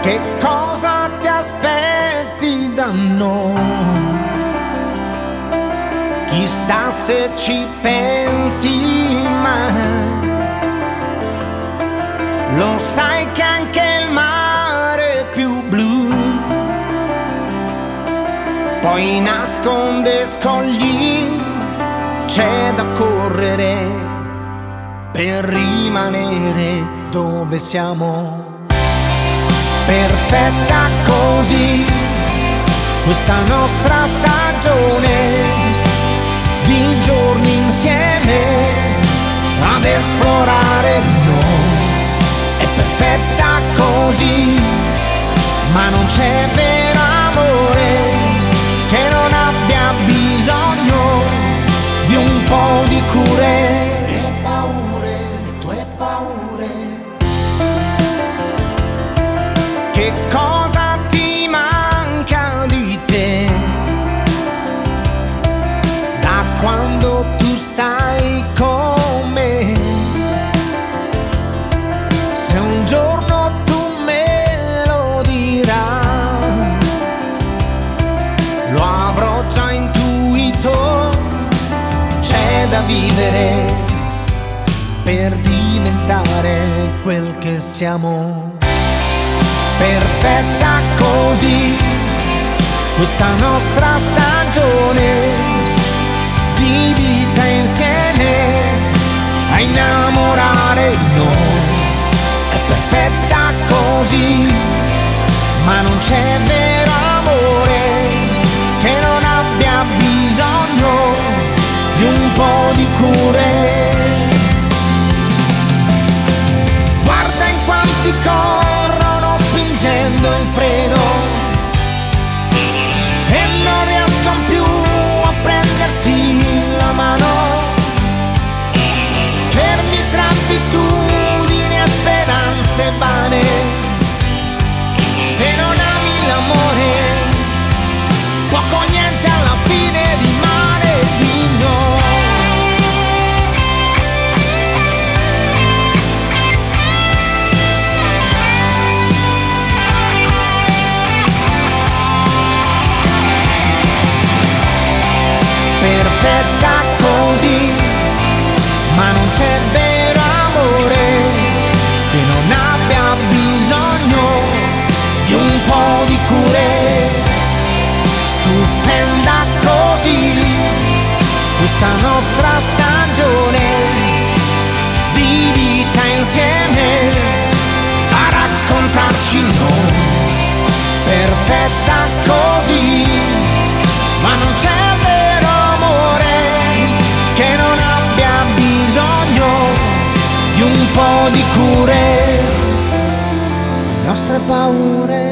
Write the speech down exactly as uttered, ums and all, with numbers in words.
Che cosa ti aspetti da noi? Chissà se ci pensi mai. Lo sai che anche il mare è più blu poi nasconde scogli, c'è da correre per rimanere dove siamo. Perfetta così questa nostra stagione di giorni insieme ad esplorare noi. È perfetta così, ma non c'è vero amore che non abbia bisogno di un po' di cure. Le paure, le tue paure. Che cosa ti manca di te da quando tu stai con me? Se un giorno tu me lo dirai, lo avrò già intuito. C'è da vivere per diventare quel che siamo. Perfetta così questa nostra stagione di vita insieme a innamorare noi. È perfetta così, ma non c'è vero amore che non abbia bisogno di un po' di cure. Guarda in quanti corrono spingendo il freno e non riescono più a prendersi la mano, fermi tra abitudini e speranze vane. Se non ami l'amore, poco o niente alla fine rimane di noi. Perfetta così, ma non c'è vero amore che non abbia bisogno di un po' di cure. Stupenda così questa nostra stagione di vita insieme a raccontarci noi. Perfetta così, ma non c'è vero amore che non abbia bisogno di un po' di cure. Le nostre paure